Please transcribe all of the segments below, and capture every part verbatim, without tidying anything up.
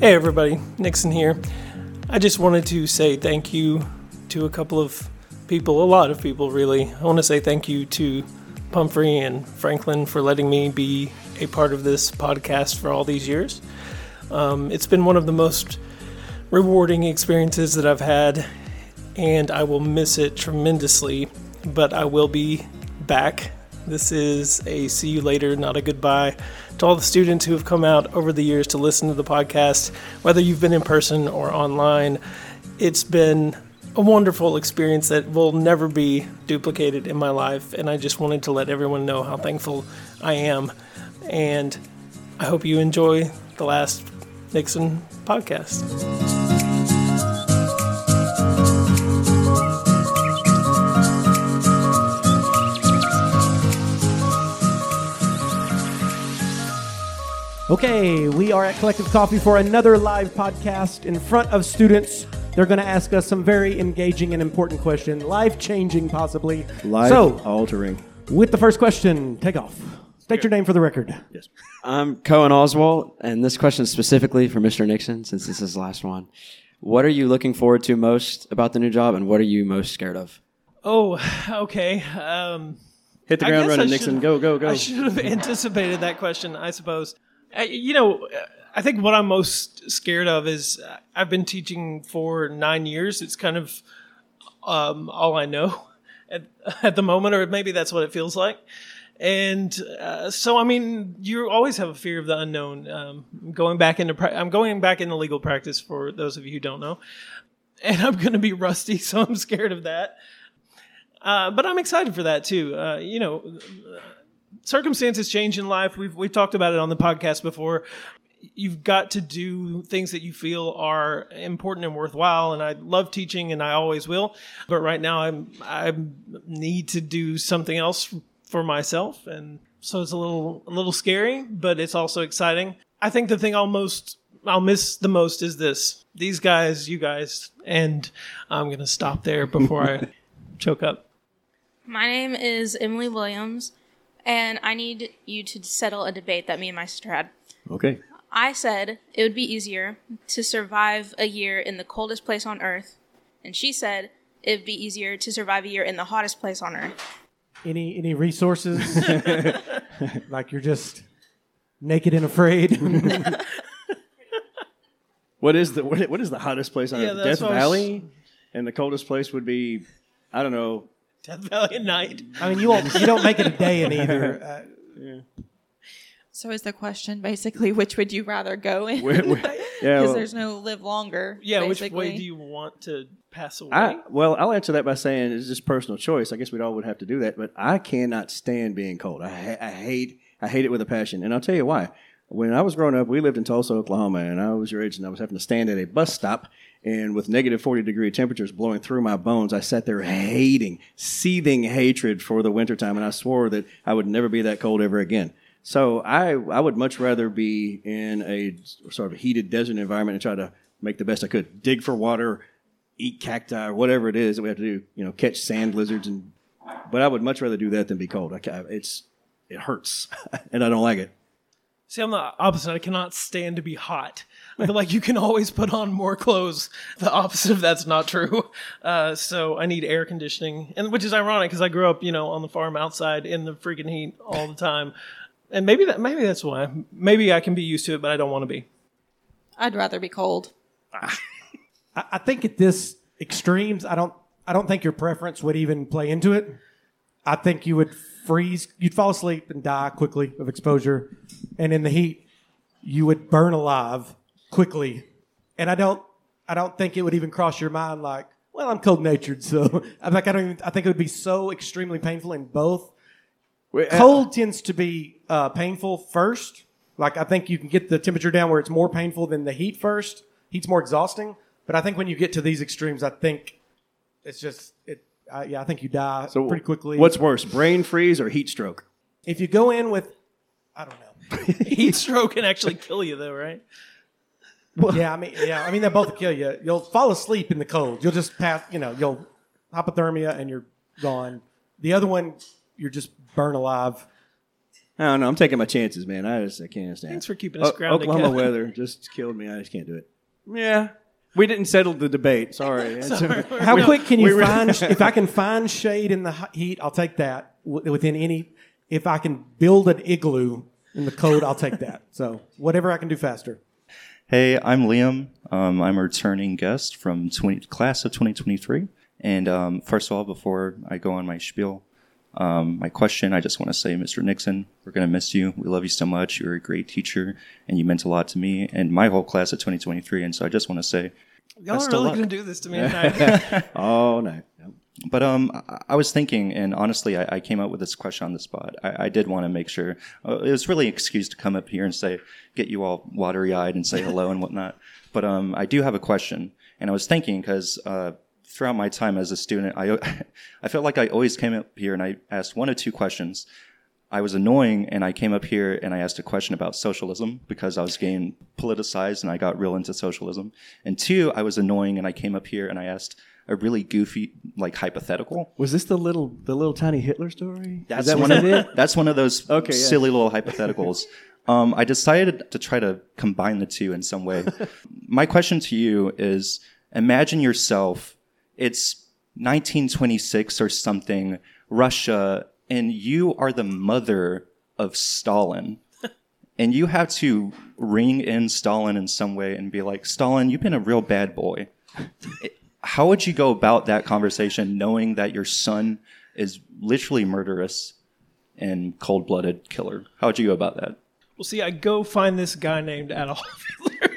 Hey everybody, Nixon here. I just wanted to say thank you to a couple of people, a lot of people really. I want to say thank you to Pumphrey and Franklin for letting me be a part of this podcast for all these years. Um, it's been one of the most rewarding experiences that I've had, and I will miss it tremendously, but I will be back. This is a see you later, not a goodbye. To all the students who have come out over the years to listen to the podcast, whether you've been in person or online, it's been a wonderful experience that will never be duplicated in my life, and I just wanted to let everyone know how thankful I am, and I hope you enjoy the last Nixon podcast. Okay, we are at Collective Coffee for another live podcast in front of students. They're going to ask us some very engaging and important question, life-changing possibly. Life-altering. So, with the first question, take off. State your name for the record. Yes. I'm Cohen Oswald, and this question is specifically for Mister Nixon, since this is the last one. What are you looking forward to most about the new job, and what are you most scared of? Oh, okay. Um, Hit the ground running, Nixon. Go, go, go. I should have anticipated that question, I suppose. I, you know, I think what I'm most scared of is I've been teaching for nine years. It's kind of um, all I know at, at the moment, or maybe that's what it feels like. And uh, so, I mean, you always have a fear of the unknown. Um, going back into, pra- I'm going back into legal practice for those of you who don't know, and I'm going to be rusty, so I'm scared of that. Uh, but I'm excited for that too. Uh, you know. Circumstances change in life. We've we've talked about it on the podcast before. You've got to do things that you feel are important and worthwhile. And I love teaching, and I always will. But right now, I'm I need to do something else for myself, and so it's a little a little scary, but it's also exciting. I think the thing I'll most I'll miss the most is this: these guys, you guys, and I'm gonna stop there before I choke up. My name is Emily Williams. And I need you to settle a debate that me and my sister had. Okay. I said it would be easier to survive a year in the coldest place on Earth. And she said it would be easier to survive a year in the hottest place on Earth. Any any resources? Like you're just naked and afraid? What is the what, what is the hottest place on Yeah, Earth? that's Death what I was- Valley? And the coldest place would be, I don't know. Death Valley at night. I mean, you won't, you don't make it a day in either. Uh, Yeah. So is the question basically which would you rather go in? Where- where- Because yeah, well, there's no live longer. Yeah, basically. which way do you want to pass away? I, well, I'll answer that by saying it's just personal choice. I guess we'd all would have to do that, but I cannot stand being cold. I, ha- I hate I hate it with a passion, and I'll tell you why. When I was growing up, we lived in Tulsa, Oklahoma, and I was your age, and I was having to stand at a bus stop, and with negative forty degree temperatures blowing through my bones, I sat there hating, seething hatred for the wintertime, and I swore that I would never be that cold ever again. So I I would much rather be in a sort of heated desert environment and try to make the best I could, dig for water, eat cacti, or whatever it is that we have to do, you know, catch sand lizards, and but I would much rather do that than be cold. I, ca- it's it hurts, and I don't like it. See, I'm the opposite. I cannot stand to be hot. I feel like you can always put on more clothes. The opposite of that's not true. Uh, so I need air conditioning, and which is ironic because I grew up, you know, on the farm outside in the freaking heat all the time. And maybe that maybe that's why. Maybe I can be used to it, but I don't want to be. I'd rather be cold. I, I think at this extremes, I don't I don't think your preference would even play into it. I think you would freeze, you'd fall asleep and die quickly of exposure. And in the heat, you would burn alive quickly. And I don't I don't think it would even cross your mind like, well, I'm cold natured, so I'm like I don't even I think it would be so extremely painful in both. Wait, uh, Cold tends to be uh, painful first. Like I think you can get the temperature down where it's more painful than the heat first. Heat's more exhausting. But I think when you get to these extremes, I think it's just it. Uh, yeah, I think you die So pretty quickly. What's worse, brain freeze or heat stroke? if you go in with? I don't know. Heat stroke can actually kill you, though, right? Yeah, I mean, yeah, I mean they both kill you. You'll fall asleep in the cold. You'll just pass. You know, you'll hypothermia and you're gone. The other one, you're just burn alive. I don't know. I'm taking my chances, man. I just I can't understand. Thanks for keeping us O- grounded, Oklahoma Kev. weather just killed me. I just can't do it. Yeah. We didn't settle the debate. Sorry. How quick can you we- find? If I can find shade in the hot heat, I'll take that. W- Within any, if I can build an igloo in the cold, I'll take that. So whatever I can do faster. Hey, I'm Liam. Um, I'm a returning guest from twenty, class of twenty twenty-three. And um, first of all, before I go on my spiel, um, my question, I just want to say, Mister Nixon, we're going to miss you. We love you so much. You're a great teacher, and you meant a lot to me and my whole class of twenty twenty-three. And so I just want to say, Y'all best are of really luck. going to do this to me tonight. All night. Yep. But um, I, I was thinking, and honestly, I, I came up with this question on the spot. I, I did want to make sure uh, it was really an excuse to come up here and say, get you all watery-eyed and say hello and whatnot. But um, I do have a question, and I was thinking because uh, throughout my time as a student, I I felt like I always came up here and I asked one or two questions. I was annoying, and I came up here and I asked a question about socialism because I was getting politicized and I got real into socialism. And two, I was annoying, and I came up here and I asked a really goofy, like, hypothetical. Was this the little the little tiny Hitler story? That's Is that one what of it is? that's one of those Okay, yeah. silly little hypotheticals. Um, I decided to try to combine the two in some way. My question to you is: imagine yourself. It's nineteen twenty-six or something, Russia, and you are the mother of Stalin. And you have to ring in Stalin in some way and be like, Stalin, you've been a real bad boy. How would you go about that conversation knowing that your son is literally murderous and cold-blooded killer? How would you go about that? Well, see, I go find this guy named Adolf Hitler.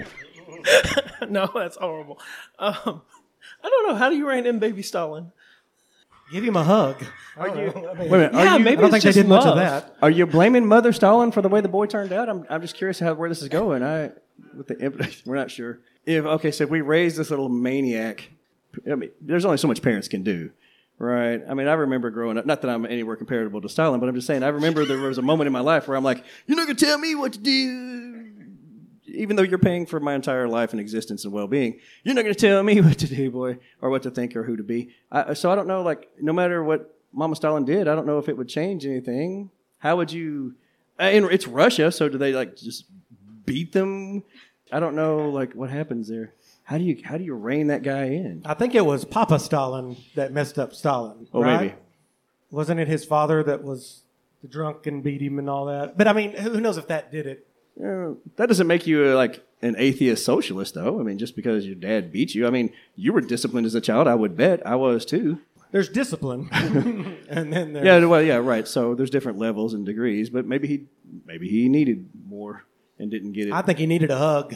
No, that's horrible. Um, I don't know. How do you rein in baby Stalin? Give him a hug. Are you, wait a minute. Are Yeah, you, maybe I don't it's think they just did much of love. that. Are you blaming Mother Stalin for the way the boy turned out? I'm I'm just curious how where this is going. I with the imp- we're not sure. If okay, so if we raise this little maniac, I mean, there's only so much parents can do, right? I mean, I remember growing up. Not that I'm anywhere comparable to Stalin, but I'm just saying I remember there was a moment in my life where I'm like, you're not gonna tell me what to do, even though you're paying for my entire life and existence and well-being. You're not gonna tell me what to do, boy, or what to think or who to be. I, so I don't know. Like, no matter what Mama Stalin did, I don't know if it would change anything. How would you? And it's Russia, so do they like just beat them? I don't know, like what happens there. How do you how do you rein that guy in? I think it was Papa Stalin that messed up Stalin. Oh, right? maybe. Wasn't it his father that was the drunk and beat him and all that? But I mean, who knows if that did it? Uh, that doesn't make you uh, like an atheist socialist, though. I mean, just because your dad beat you. I mean, you were disciplined as a child. I would bet I was too. There's discipline, and then there's Yeah, well, yeah, right. So there's different levels and degrees, but maybe he maybe he needed more and didn't get it. I think he needed a hug.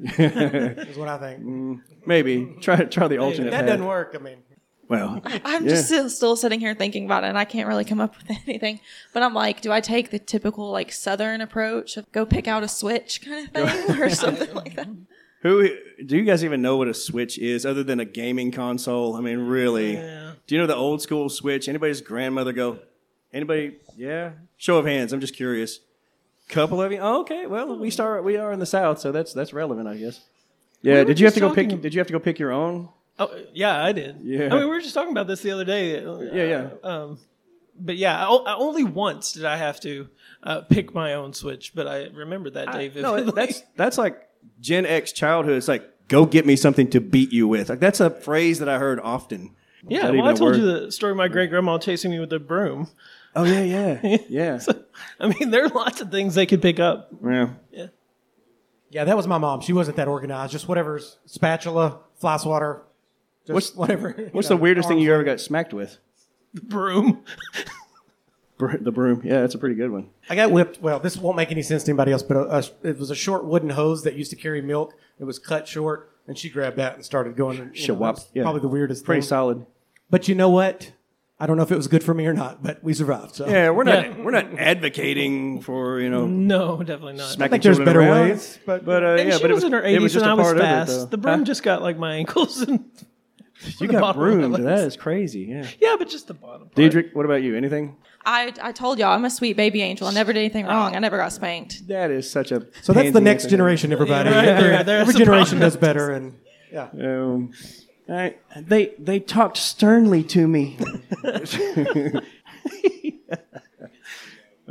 Is what I think. maybe try try the alternate. that path. doesn't work. I mean, Well, I'm Yeah. just still, still sitting here thinking about it, and I can't really come up with anything. But I'm like, do I take the typical like Southern approach of go pick out a switch kind of thing, or something like that? who do you guys even know what a Switch is, other than a gaming console? I mean, really? Do you know the old school Switch? Anybody's grandmother go? Anybody? Yeah. Show of hands. I'm just curious. Couple of you. Oh, okay. Well, we start. We are in the South, so that's that's relevant, I guess. Yeah. were Did you have just to go pick? talking- Did you have to go pick your own? Oh, yeah, I did. Yeah. I mean, we were just talking about this the other day. Yeah, yeah. Um, but yeah, I, I- only once did I have to uh, pick my own Switch, but I remember that day No, vividly. that's that's like Gen X childhood. It's like, go get me something to beat you with. Like that's a phrase that I heard often. Is yeah. that Well, even I a told word? you the story of my great grandma chasing me with a broom. Oh yeah, yeah, yeah. I mean, there are lots of things they could pick up. yeah. yeah, that was my mom. She wasn't that organized. Just whatever's spatula, fly swatter, just What's- whatever. you What's know, the weirdest thing arms you ever got smacked with? The broom. Br- the broom. Yeah, that's a pretty good one. I got whipped. Well, this won't make any sense to anybody else, but a, a, it was a short wooden hose that used to carry milk. It was cut short, and she grabbed that and started going. You know, Shawap. that's Yeah. Probably the weirdest Pretty thing. solid. But you know what? I don't know if it was good for me or not, but we survived. So. Yeah, we're not Yeah. we're not advocating for you know No, definitely not. smacking think there's children better around, ways, but- but uh, And yeah, she but it was was in her it was eighties just and a I was part of it, fast. though. the broom Huh? just got like my ankles and you the got bottom of my broomed. legs. That is crazy. Yeah. yeah, but just the bottom. part. Diedrich, what about you? Anything? I, I told y'all I'm a sweet baby angel. I never did anything wrong. I never got spanked. That is such a So that's the pansy next answer. generation, everybody. Yeah, right, every there- there's every the generation problem. does better, and yeah. Um, I, they they talked sternly to me. uh,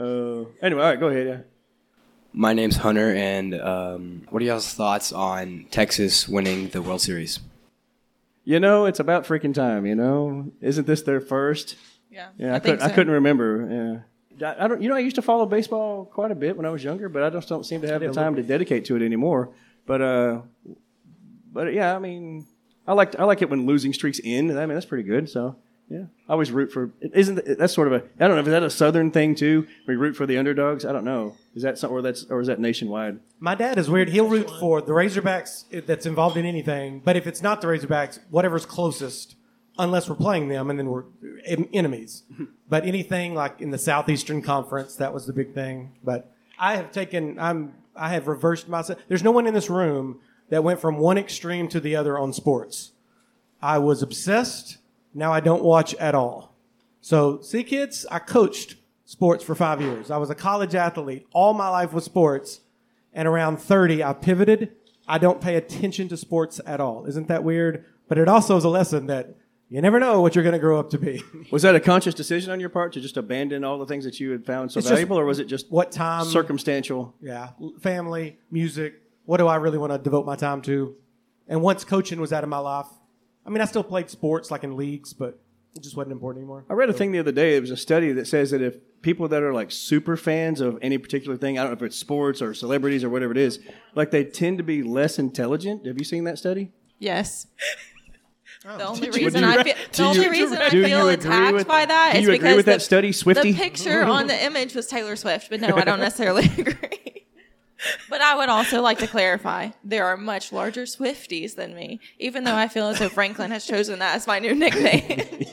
Uh, anyway, all right, go ahead. Yeah. My name's Hunter, and um, what are y'all's thoughts on Texas winning the World Series? You know, it's about freaking time. You know, isn't this their first? Yeah, Yeah, I, I, think couldn't. so. I couldn't remember. Yeah, I, I don't. You know, I used to follow baseball quite a bit when I was younger, but I just don't seem to have the time to dedicate to it anymore. But, uh, but yeah, I mean, I like I like it when losing streaks end. I mean, that's pretty good. So. Yeah, I always root for. Isn't that's sort of a? I don't know. Is that a Southern thing too? We root for the underdogs. I don't know. Is that something, or that's, or is that nationwide? My dad is weird. He'll root for the Razorbacks that's involved in anything, but if it's not the Razorbacks, whatever's closest, unless we're playing them, and then we're en- enemies. But anything like in the Southeastern Conference, that was the big thing. But I have taken. I'm. I have reversed myself. There's no one in this room that went from one extreme to the other on sports. I was obsessed. Now I don't watch at all. So, see, kids, I coached sports for five years. I was a college athlete. All my life was sports. And around thirty, I pivoted. I don't pay attention to sports at all. Isn't that weird? But it also is a lesson that you never know what you're going to grow up to be. Was that a conscious decision on your part to just abandon all the things that you had found so It's just valuable, or was it just what time? circumstantial? Yeah, family, music. What do I really want to devote my time to? And once coaching was out of my life, I mean, I still played sports like in leagues, but it just wasn't important anymore. I read a thing the other day. It was a study that says that if people that are like super fans of any particular thing, I don't know if it's sports or celebrities or whatever it is, like they tend to be less intelligent. Have you seen that study? Yes. Oh. The only Did you- reason do you- I feel, do the only you- reason I do you feel agree attacked with- by that do is you agree because with the, that study, Swifty? the picture on the image was Taylor Swift, but no, I don't necessarily agree. But I would also like to clarify, there are much larger Swifties than me, even though I feel as though Franklin has chosen that as my new nickname.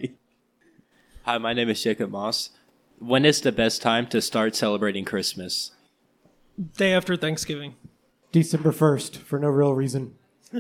Hi, my name is Jacob Moss. When is the best time to start celebrating Christmas? Day after Thanksgiving. December first, for no real reason.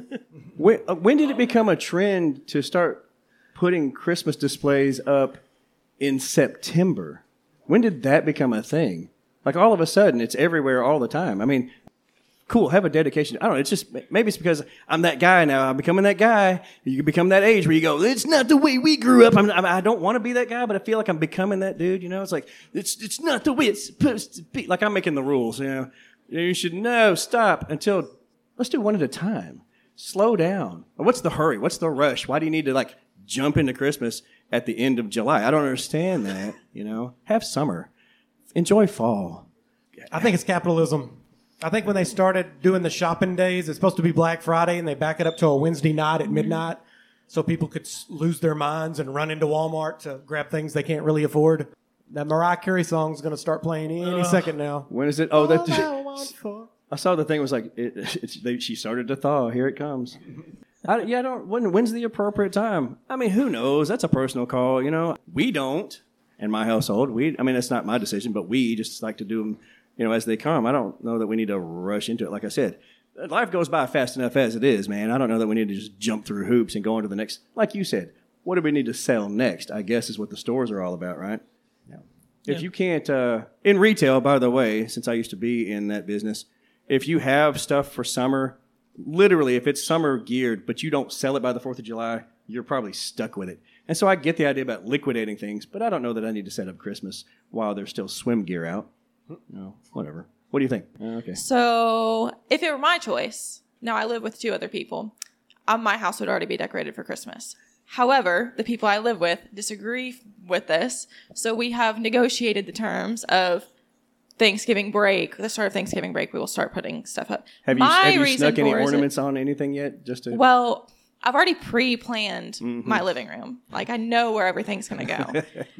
When, uh, when did it become a trend to start putting Christmas displays up in September? When did that become a thing? Like all of a sudden, it's everywhere all the time. I mean, cool, have a dedication. I don't know, it's just, maybe it's because I'm that guy now. I'm becoming that guy. You become that age where you go, it's not the way we grew up. I'm, I'm, I don't want to be that guy, but I feel like I'm becoming that dude, you know? It's like, it's it's not the way it's supposed to be. Like I'm making the rules, you know? You should know, stop until, let's do one at a time. Slow down. What's the hurry? What's the rush? Why do you need to like jump into Christmas at the end of July? I don't understand that, you know? Have summer. Enjoy fall. I think it's capitalism. I think when they started doing the shopping days, it's supposed to be Black Friday, and they back it up to a Wednesday night at midnight so people could s- lose their minds and run into Walmart to grab things they can't really afford. That Mariah Carey song is going to start playing any second now. When is it? Oh, that. I want for- I saw the thing was like it, it's, they, she started to thaw. Here it comes. I, yeah, I don't. When, when's the appropriate time? I mean, who knows? That's a personal call. You know, we don't in my household. We. I mean, that's not my decision, but we just like to do them, you know, as they come. I don't know that we need to rush into it. Like I said, life goes by fast enough as it is, man. I don't know that we need to just jump through hoops and go on to the next. Like you said, what do we need to sell next? I guess is what the stores are all about, right? Yeah. If Yeah. you can't, uh, in retail, by the way, since I used to be in that business, if you have stuff for summer, literally, if it's summer geared, but you don't sell it by the fourth of July, you're probably stuck with it. And so I get the idea about liquidating things, but I don't know that I need to set up Christmas while there's still swim gear out. No, whatever. What do you think? Uh, okay. So if it were my choice, now I live with two other people, um, my house would already be decorated for Christmas. However, the people I live with disagree with this, so we have negotiated the terms of Thanksgiving break, the start of Thanksgiving break, we will start putting stuff up. Have you, My have you reason snuck any for is it- ornaments on anything yet? Just to Well, I've already pre-planned Mm-hmm. my living room. Like, I know where everything's going to go.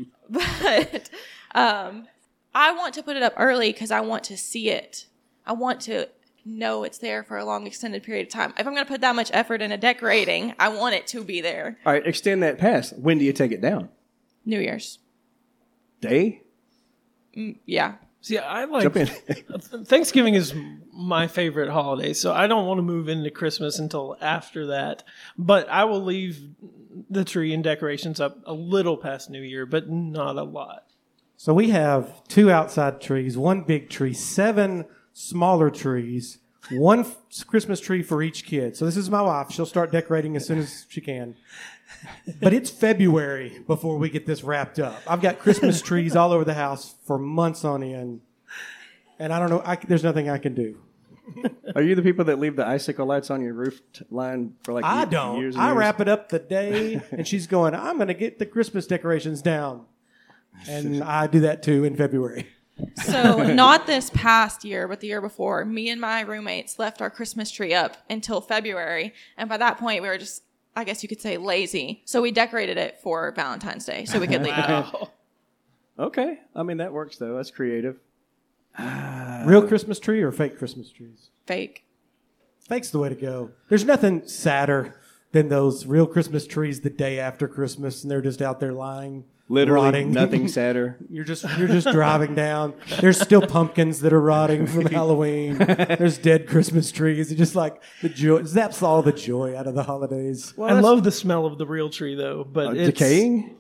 But um, I want to put it up early because I want to see it. I want to know it's there for a long, extended period of time. If I'm going to put that much effort into decorating, I want it to be there. All right, extend that past. When do you take it down? New Year's. Day? Yeah. See, I like Jump in. Thanksgiving is my favorite holiday, so I don't want to move into Christmas until after that. But I will leave the tree and decorations up a little past New Year, but not a lot. So we have two outside trees, one big tree, seven smaller trees, one f- Christmas tree for each kid. So this is my wife. She'll start decorating as soon as she can. But it's February before we get this wrapped up. I've got Christmas trees all over the house for months on end, and I don't know. I, there's nothing I can do. Are you the people that leave the icicle lights on your roof t- line for like I ye- don't. years and I years? wrap it up the day, and she's going, I'm going to get the Christmas decorations down. And I do that too in February. So not this past year, but the year before, me and my roommates left our Christmas tree up until February. And by that point, we were just, I guess you could say, lazy. So we decorated it for Valentine's Day so we could leave it up. Okay. I mean, that works, though. That's creative. Real Christmas tree or fake Christmas trees? Fake. Fake's the way to go. There's nothing sadder than those real Christmas trees the day after Christmas, and they're just out there lying, Literally rotting. nothing sadder. You're just you're just driving down. There's still pumpkins that are rotting from Halloween. There's dead Christmas trees. It's just like the joy zaps all the joy out of the holidays. I love the smell of the real tree, though. But Uh, it's, decaying?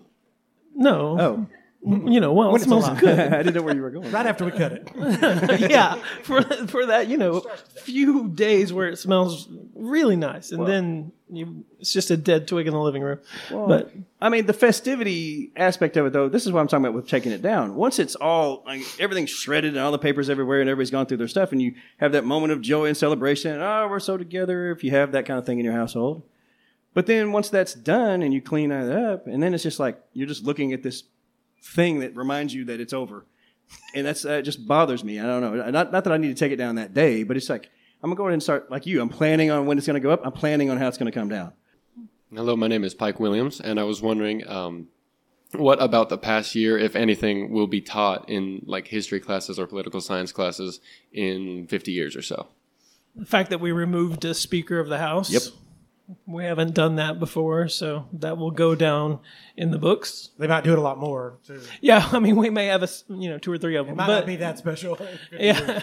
No. Oh. You know, well, When it it's smells alive. good. I didn't know where you were going. Right after we cut it. Yeah, for for that, you know, few days where it smells really nice, and then you, it's just a dead twig in the living room. But I mean, the festivity aspect of it, though, this is what I'm talking about with taking it down. Once it's all, like, everything's shredded and all the papers everywhere and everybody's gone through their stuff and you have that moment of joy and celebration, and, oh, we're so together, if you have that kind of thing in your household. But then once that's done and you clean that up, and then it's just like you're just looking at this thing that reminds you that it's over. And that's uh, just bothers me. I don't know. Not, not that I need to take it down that day, but it's like, I'm going to go ahead and start, like you, I'm planning on when it's going to go up. I'm planning on how it's going to come down. Hello, my name is Pike Williams, and I was wondering um, what about the past year, if anything, will be taught in like history classes or political science classes in fifty years or so? the fact that we removed a Speaker of the House. Yep. We haven't done that before, so that will go down in the books. They might do it a lot more, too. Yeah, I mean, we may have a s- you know two or three of It them, might but not be that special. yeah,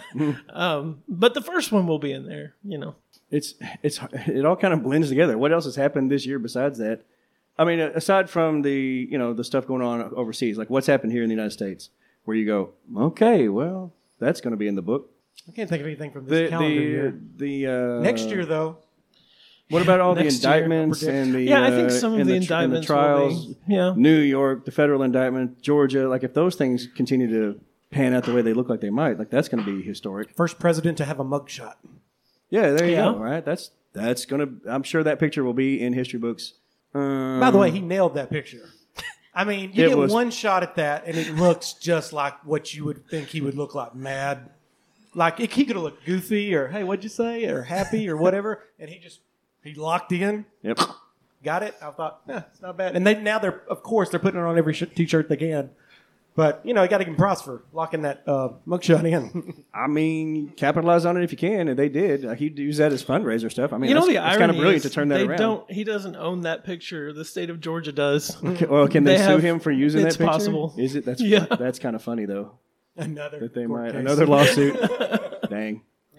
um, but the first one will be in there. You know, It's it's it all kind of blends together. What else has happened this year besides that? I mean, aside from the you know the stuff going on overseas, like what's happened here in the United States, where you go, okay, well, that's going to be in the book. I can't think of anything from this The calendar the year. the uh, Next year, though. What about all the Next year, indictments predict- and the Yeah, I think uh, some of and the tr- and indictments will trials? be- yeah. New York, the federal indictment, Georgia. Like if those things continue to pan out the way they look like they might, like that's going to be historic. First president to have a mugshot. Yeah, there you Yeah. go. Right, that's that's going to. I'm sure that picture will be in history books. Um, By the way, he nailed that picture. I mean, you It get was- one shot at that, and it looks just like what you would think he would look like, mad. Like, it, he could have looked goofy, or, hey, what'd you say, or happy, or whatever, and he just, he locked in, Yep. got it. I thought, eh, it's not bad. And they now they're, of course, they're putting it on every sh- T-shirt they can. But, you know, you got to give him props for locking that uh, mugshot in. I mean, capitalize on it if you can, and they did. Uh, he'd use that as fundraiser stuff. I mean, you know that's, the that's irony kind of brilliant is to turn that they around. don't. He doesn't own that picture. The state of Georgia does. Okay, well, can they, They sue have- him for using it's that picture? possible. Is it? That's Yeah. that's kind of funny though. Another That they court might case. another lawsuit. Dang.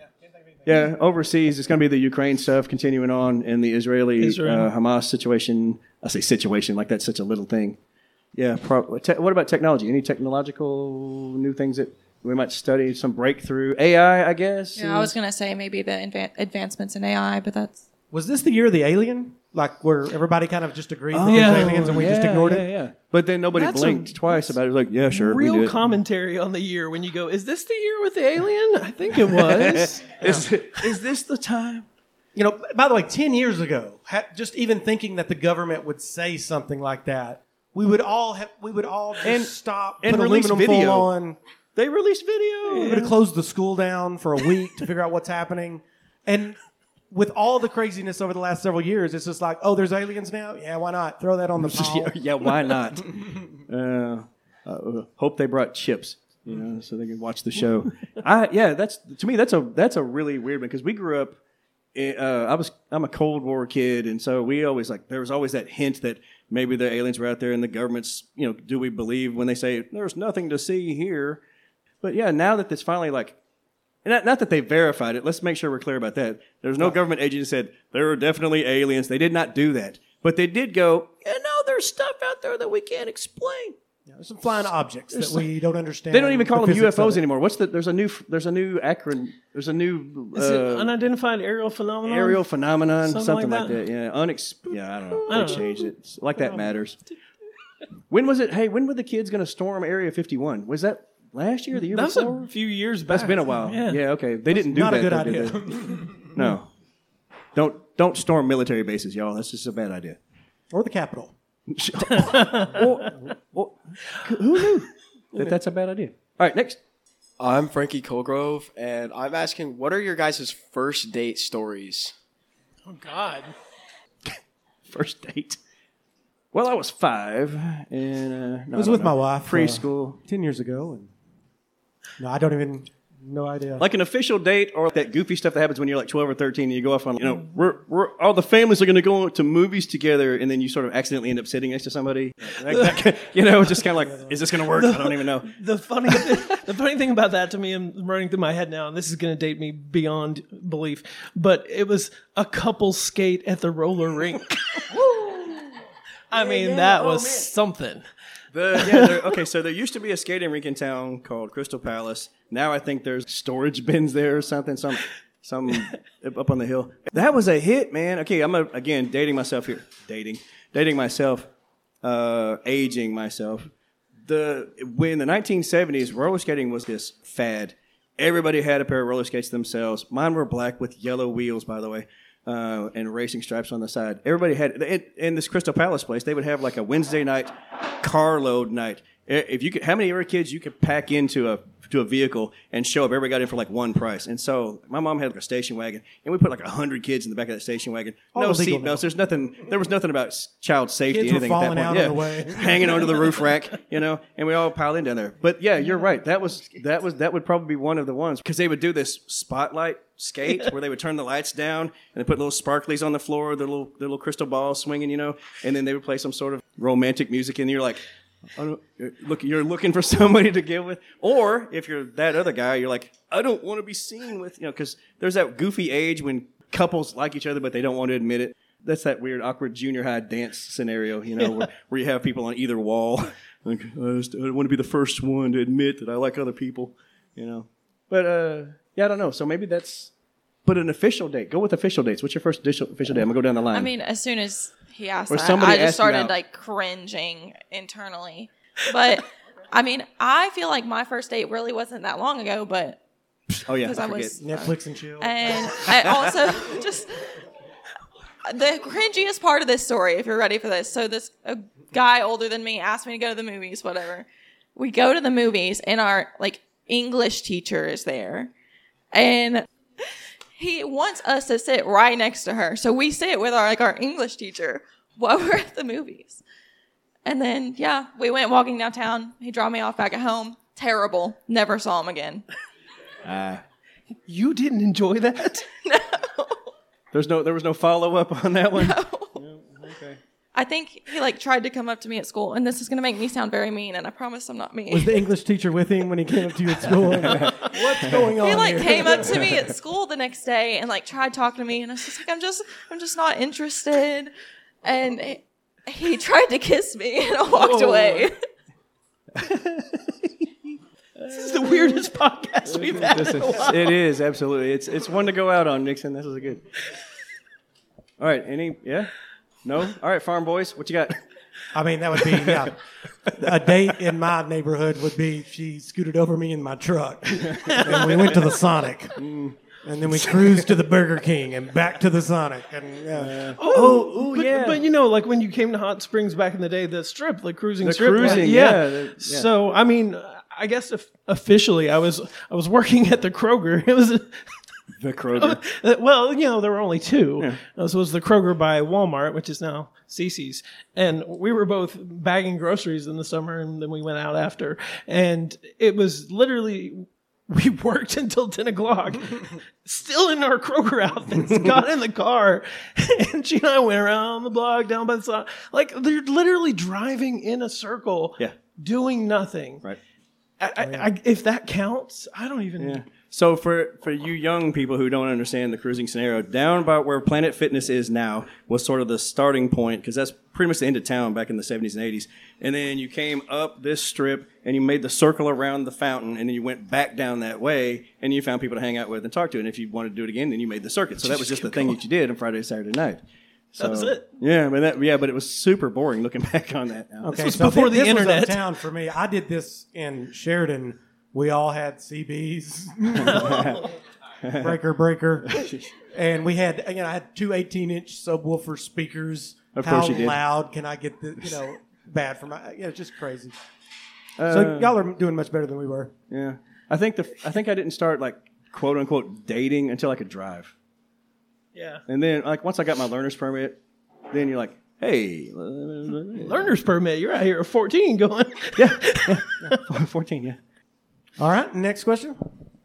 Yeah, overseas it's going to be the Ukraine stuff continuing on, and the Israeli Israel. uh, Hamas situation. I say situation like that's such a little thing. Yeah. Pro- te- what about technology? Any technological new things that we might study? Some breakthrough A I, I guess. Yeah, I was going to say maybe the advan- advancements in A I, but that's Was this the year of the alien? Like, where everybody kind of just agreed Oh, that Yeah. there's aliens and we just yeah, ignored yeah, it? Yeah, But then nobody That's blinked a- twice about it. It was like, yeah, sure, we Real do it. commentary on the year when you go, is this the year with the alien? I think it was. Is, is this the time? You know, by the way, ten years ago, ha- just even thinking that the government would say something like that, we would all have, we would all just And- stop, and put release aluminum video. foil on. They released video. We would have closed the school down for a week to figure out what's happening. And with all the craziness over the last several years, it's just like, oh, there's aliens now? Yeah, why not? Throw that on the pile. yeah, yeah, why not? uh, uh, hope they brought chips, you know, so they could watch the show. I yeah, that's to me that's a that's a really weird one because we grew up. in- Uh, I was I'm a Cold War kid, and so we always like there was always that hint that maybe the aliens were out there, and the government's you know do we believe when they say there's nothing to see here? But yeah, now that it's finally like. Not, not that they verified it. Let's make sure we're clear about that. There's no government agency that said there are definitely aliens. They did not do that. But they did go, you know, there's stuff out there that we can't explain. Yeah, there's some flying objects that we don't understand. They don't even call the them U F physics of Os it. anymore. What's the? There's a new. There's a new acronym. There's a new Is it uh, unidentified aerial phenomenon? aerial phenomenon, Something something, like like, that? that. Yeah, unex. Yeah, I don't know. I don't they know. changed it. It's like that matters. When was it? Hey, when were the kids going to storm Area fifty-one? Was that last year? Or the year That was before? a few years back. That's been a while. Yeah. Yeah. Okay. They didn't do not that. a good though, idea. did they? No. Don't don't storm military bases, y'all. That's just a bad idea. Or the Capitol. Well, well, who knew that that's a bad idea? All right, next. I'm Frankie Colgrove, and I'm asking, what are your guys' first date stories? Oh God. First date. Well, I was five, and uh, no, I was I don't with know. my wife. preschool. Uh, ten years ago. And no, I don't even, no idea. Like an official date, or that goofy stuff that happens when you're like twelve or thirteen, and you go off on, you know, we're we're all the families are going to go to movies together, and then you sort of accidentally end up sitting next to somebody. That- that- you know, just kind of like, is this going to work? I don't even know. The funny, the funny thing about that to me, I'm running through my head now, and this is going to date me beyond belief, but it was a couple skate at the roller rink. I mean, yeah. that Oh, was man. something. The, yeah, there, okay, so there used to be a skating rink in town called Crystal Palace. Now I think there's storage bins there or something, some some up on the hill. That was a hit, man. Okay, I'm a, again dating myself here. Dating. Dating myself. Uh, aging myself. The when the nineteen seventies, roller skating was this fad. Everybody had a pair of roller skates themselves. Mine were black with yellow wheels, by the way. Uh, and racing stripes on the side. Everybody had it, in this Crystal Palace place. They would have like a Wednesday night carload night. If you could, how many of your kids you could pack into a to a vehicle and show up? Everybody got in for like one price. And so my mom had like a station wagon, and we put like a hundred kids in the back of that station wagon. All No illegal seat now. belts. There's nothing. There was nothing about s- child safety. Kids were anything at falling that out point. on Yeah, the way. hanging onto the roof rack, you know. And we all piled in down there. But yeah, you're right. That was that was that would probably be one of the ones because they would do this spotlight skate where they would turn the lights down and they put little sparklies on the floor, the little the little crystal balls swinging, you know, and then they would play some sort of romantic music, and you're like, I don't, you're look, you're looking for somebody to get with, or if you're that other guy, you're like, I don't want to be seen with, you know, because there's that goofy age when couples like each other but they don't want to admit it. That's that weird, awkward junior high dance scenario, you know, where, where you have people on either wall. Like, I, just, I want to be the first one to admit that I like other people, you know. But uh, yeah, I don't know. So maybe that's. But an official date. Go with official dates. What's your first official official date? I'm gonna go down the line. I mean, as soon as he asked Or that, somebody I just asked you started out. like cringing internally. But I mean, I feel like my first date really wasn't that long ago, but oh yeah, because I I forget. was Netflix and chill. and I also just the cringiest part of this story, if you're ready for this. So this a guy older than me asked me to go to the movies, whatever. We go to the movies and our like English teacher is there. And he wants us to sit right next to her. So we sit with our like our English teacher while we're at the movies. And then yeah, we went walking downtown. He dropped me off back at home. Terrible. Never saw him again. Uh, You didn't enjoy that? there's no there was no follow up on that one. No. Okay. I think he like tried to come up to me at school, and this is going to make me sound very mean, and I promise I'm not mean. Was the English teacher with him when he came up to you at school? What's going on He like here? came up to me at school the next day and like tried talking to me, and I was just like, I'm just, I'm just not interested. And he, he tried to kiss me, and I walked Whoa. away. This is the weirdest podcast we've had. This in a is, while. it is absolutely. It's it's one to go out on, Nixon. This is a good. All right. Any? Yeah. No. All right, farm boys. What you got? I mean, that would be, yeah. A date in my neighborhood would be she scooted over me in my truck, and we went to the Sonic. And then we cruised to the Burger King and back to the Sonic. And uh, Oh, oh, but, yeah. But you know, like when you came to Hot Springs back in the day, the strip, the cruising The strip. cruising, yeah. yeah, the- yeah. So I mean, I guess if officially, I was I was working at the Kroger. It was. The Kroger. Well, you know, there were only two. Yeah. This was the Kroger by Walmart, which is now Cece's. And we were both bagging groceries in the summer, and then we went out after. And it was literally, we worked until ten o'clock, still in our Kroger outfits, got in the car, and she and I went around the block, down by the side. Like, they're literally driving in a circle, Yeah. doing nothing. Right. I, I, I, if that counts, I don't even... Yeah. So for, for you young people who don't understand the cruising scenario, down about where Planet Fitness is now was sort of the starting point, because that's pretty much the end of town back in the seventies and eighties. And then you came up this strip and you made the circle around the fountain, and then you went back down that way, and you found people to hang out with and talk to. And if you wanted to do it again, then you made the circuit. So that was just the thing that you did on Friday, Saturday night. So, that was it. Yeah, I mean that, yeah, but it was super boring looking back on that now. Okay, was so before thi- the this internet. was uptown for me. I did this in Sheridan. We all had C Bs, breaker, breaker, and we had, you know, I had two eighteen-inch subwoofer speakers. Of How course you did. loud can I get the, you know, bad for my, you know, just crazy. Uh, So y'all are doing much better than we were. Yeah, I think the I think I didn't start like quote unquote dating until I could drive. Yeah. And then, like, once I got my learner's permit, then you're like, hey. Learner's permit. You're out here at fourteen going. Yeah. yeah. fourteen, yeah. All right, next question.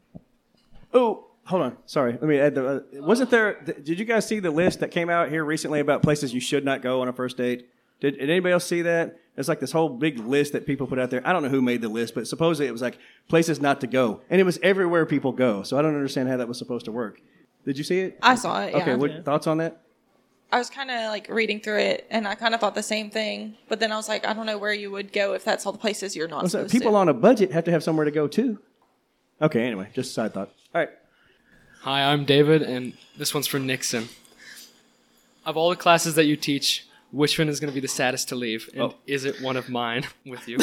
Oh, hold on. Sorry. Let me add the. Uh, wasn't there. Th- did you guys see the list that came out here recently about places you should not go on a first date? Did, did anybody else see that? It's like this whole big list that people put out there. I don't know who made the list, but supposedly it was like places not to go. And it was everywhere people go. So I don't understand how that was supposed to work. Did you see it? I saw it, yeah. Okay, what Yeah. thoughts on that? I was kind of like reading through it, and I kind of thought the same thing. But then I was like, I don't know where you would go if that's all the places you're not Well, so supposed people to. on a budget have to have somewhere to go too. Okay, anyway, just a side thought. All right. Hi, I'm David, and this one's for Nixon. Of all the classes that you teach, which one is going to be the saddest to leave? And Oh. is it one of mine with you?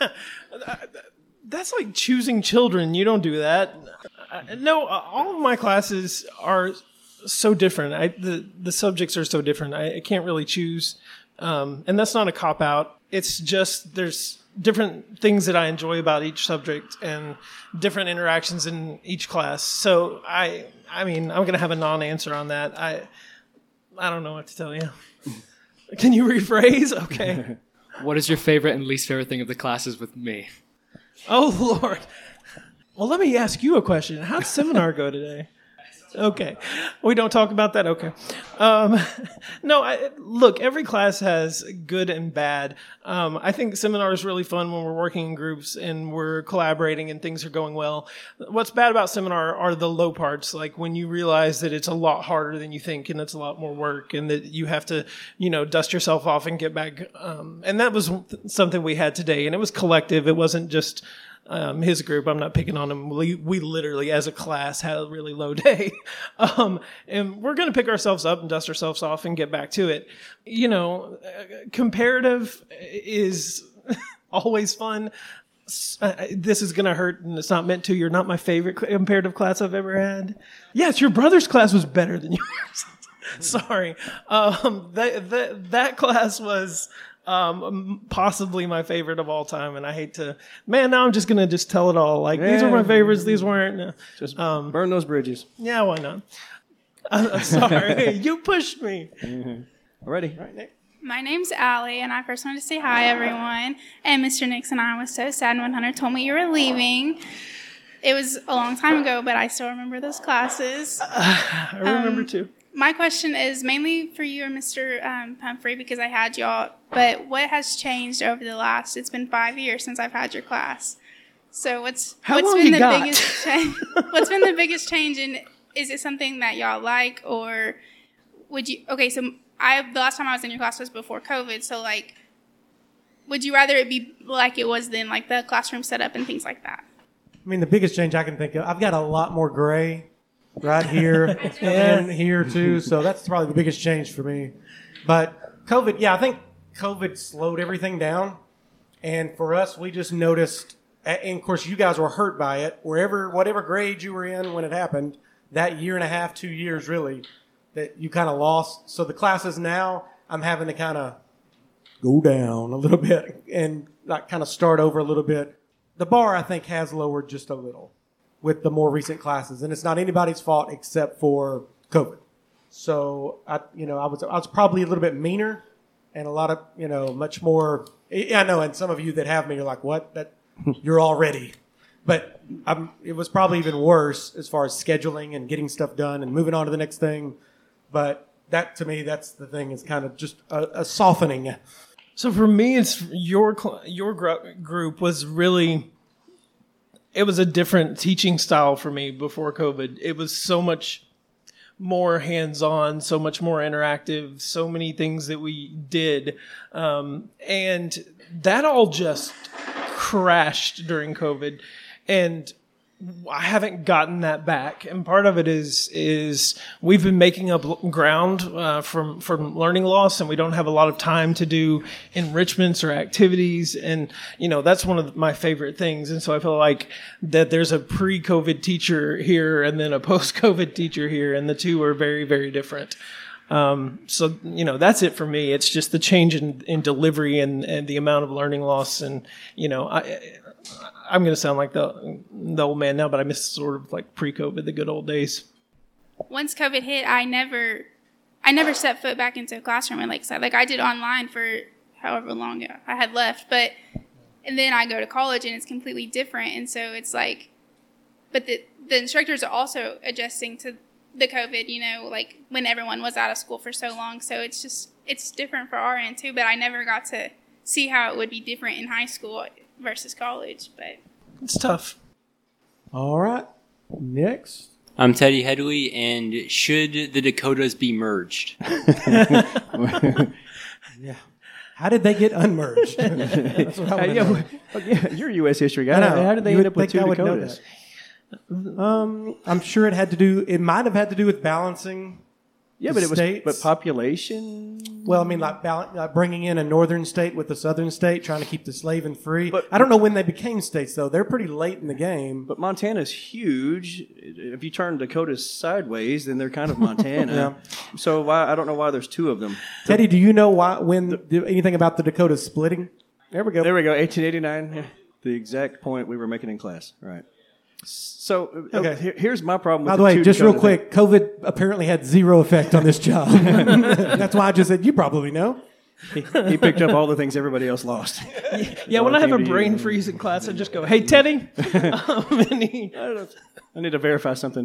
That's like choosing children. You don't do that. Uh, no, uh, all of my classes are so different. I, the the subjects are so different. I, I can't really choose, um, and that's not a cop out. It's just there's different things that I enjoy about each subject and different interactions in each class. So I, I mean, I'm gonna have a non-answer on that. I, I don't know what to tell you. Can you rephrase? Okay. What is your favorite and least favorite thing of the classes with me? Oh, Lord. Well, let me ask you a question. How'd seminar go today? Okay. We don't talk about that? Okay. Um, no, I, look, every class has good and bad. Um, I think seminar is really fun when we're working in groups and we're collaborating and things are going well. What's bad about seminar are the low parts, like when you realize that it's a lot harder than you think and it's a lot more work and that you have to, you know, dust yourself off and get back. Um, and that was something we had today, and it was collective. It wasn't just Um, his group. I'm not picking on him. We, we literally, as a class, had a really low day. Um, and we're going to pick ourselves up and dust ourselves off and get back to it. You know, uh, comparative is always fun. Uh, this is going to hurt, and it's not meant to. You're not my favorite comparative class I've ever had. Yes, your brother's class was better than yours. Sorry. Um, that, that, that class was um, possibly my favorite of all time, and I hate to, man, now I'm just going to just tell it all. Like, these are my favorites, these weren't. No. Just um, burn those bridges. Yeah, why not? I'm, I'm sorry. You pushed me. Mm-hmm. Already. All right, Nick. My name's Allie, and I first wanted to say hi, everyone. And Mister Nixon, I was so sad when Hunter told me you were leaving. It was a long time ago, but I still remember those classes. Uh, I remember um, too. My question is mainly for you and Mister Um, Pumphrey, because I had y'all. But what has changed over the last? It's been five years since I've had your class. So what's How what's long been you the got? biggest change? What's been the biggest change, and is it something that y'all like, or would you? Okay, so I the last time I was in your class was before COVID. So like, would you rather it be like it was then, like the classroom setup and things like that? I mean, the biggest change I can think of, I've got a lot more gray right here Yeah. and here too. So that's probably the biggest change for me. But COVID, yeah, I think COVID slowed everything down. And for us, we just noticed, and of course you guys were hurt by it, wherever, whatever grade you were in when it happened, that year and a half, two years really, that you kind of lost. So the classes now, I'm having to kind of go down a little bit and like kind of start over a little bit. The bar, I think, has lowered just a little with the more recent classes, and it's not anybody's fault except for COVID. So, I, you know, I was I was probably a little bit meaner, and a lot of, you know, much more. Yeah, I know, and some of you that have me, you're like, "What? That you're already?" But I'm, it was probably even worse as far as scheduling and getting stuff done and moving on to the next thing. But that, to me, that's the thing, is kind of just a, a softening. So for me, it's your cl- your gr- group was really it was a different teaching style for me before COVID. It was so much more hands-on, so much more interactive, so many things that we did. Um, and that all just crashed during COVID. And I haven't gotten that back, and part of it is is we've been making up ground uh, from from learning loss, and we don't have a lot of time to do enrichments or activities, and you know that's one of my favorite things. And so I feel like that there's a pre-COVID teacher here and then a post-COVID teacher here, and the two are very very different. Um, so you know that's it for me. It's just the change in, in delivery and, and the amount of learning loss, and you know I. I'm going to sound like the the old man now, but I miss sort of like pre-COVID, the good old days. Once COVID hit, I never, I never stepped foot back into a classroom. And like I said, like I did online for however long I had left, but and then I go to college and it's completely different. And so it's like, but the the instructors are also adjusting to the COVID, you know, like when everyone was out of school for so long. So it's just it's different for our end too. But I never got to see how it would be different in high school versus college, but it's tough. All right, next. I'm Teddy Headley, and should the Dakotas be merged? Yeah. How did they get unmerged? That's what I want to yeah, know. well, yeah, you're a U S history guy. I How, know. how did they You end would up with two think I would know Dakotas? that. Um, I'm sure it had to do. It might have had to do with balancing. Yeah, the but it was states. but population. Well, I mean, like, bal- like bringing in a northern state with a southern state, trying to keep the slave and free. But- I don't know when they became states, though. They're pretty late in the game. But Montana's huge. If you turn Dakotas sideways, then they're kind of Montana. Yeah. So why I don't know why there's two of them. Teddy, do you know why? When do, anything about the Dakotas splitting? There we go. There we go. eighteen eighty-nine. Yeah. The exact point we were making in class. Right. So Okay. here- here's my problem. With By the way, two just real Dakota quick, COVID apparently had zero effect on this job. That's why I just said you probably know. things. He, he picked up all the things everybody else lost. Yeah, when I have a brain freeze in class, I just go, "Hey, Teddy." um, and he, I, don't know. I need to verify something.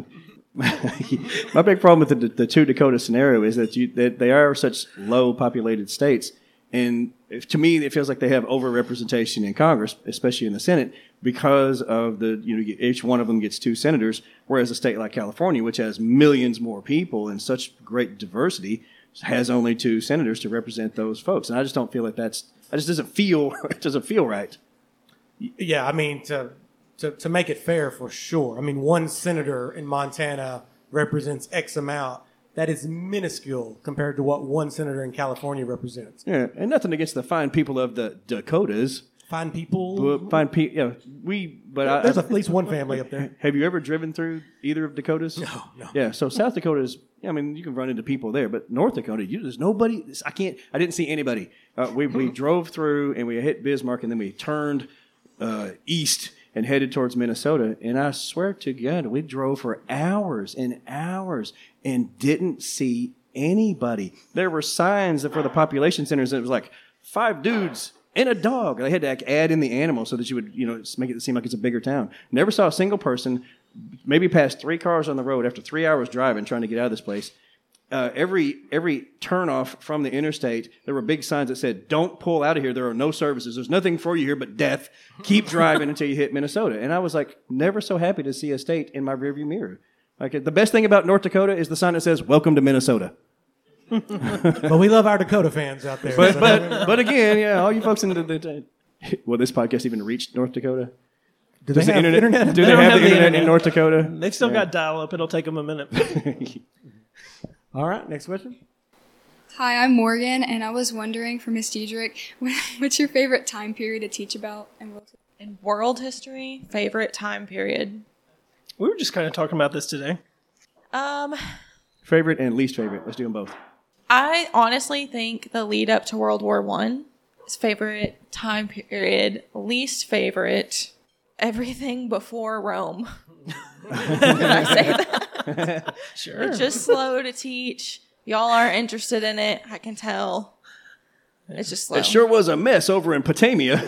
My big problem with the, the two Dakota scenario is that, you, that they are such low populated states. And if, to me, it feels like they have overrepresentation in Congress, especially in the Senate, because of the, you know, each one of them gets two senators, whereas a state like California, which has millions more people and such great diversity, has only two senators to represent those folks. And I just don't feel like that's, that just doesn't feel, it doesn't feel right. Yeah, I mean, to, to to make it fair, for sure. I mean, one senator in Montana represents X amount. That is minuscule compared to what one senator in California represents. Yeah, and nothing against the fine people of the Dakotas. Fine people. But fine people. Yeah, we. But I, There's at least one family up there. Have you ever driven through either of Dakotas? No, no. Yeah, so South Dakota is. I mean, you can run into people there, but North Dakota, you, there's nobody. I can't. I didn't see anybody. Uh, we we drove through and we hit Bismarck, and then we turned uh, east and headed towards Minnesota. And I swear to God, we drove for hours and hours and didn't see anybody. There were signs for the population centers, and it was like five dudes and a dog. They had to like, add in the animal so that you would, you know, make it seem like it's a bigger town. Never saw a single person. Maybe passed three cars on the road after three hours driving, trying to get out of this place. Uh, every every turnoff from the interstate, there were big signs that said, "Don't pull out of here. There are no services. There's nothing for you here but death. Keep driving until you hit Minnesota." And I was like, never so happy to see a state in my rearview mirror. Like the best thing about North Dakota is the sign that says, "Welcome to Minnesota." But we love our Dakota fans out there. But so- but but again, yeah, all you folks in the, the will this podcast even reach North Dakota? Do Does they the have internet, internet? Do they, have, the internet, in North Dakota? They've still Yeah. got dial-up. It'll take them a minute. All right, next question. Hi, I'm Morgan, and I was wondering for Miss Diedrich, what's your favorite time period to teach about? And world In world history, favorite time period. We were just kind of talking about this today. Um, Favorite and least favorite. Let's do them both. I honestly think the lead up to World War One is favorite time period. Least favorite, everything before Rome. Can I say that? Sure. It's just slow to teach. Y'all aren't interested in it. I can tell. It's just slow. It sure was a mess over in Potamia.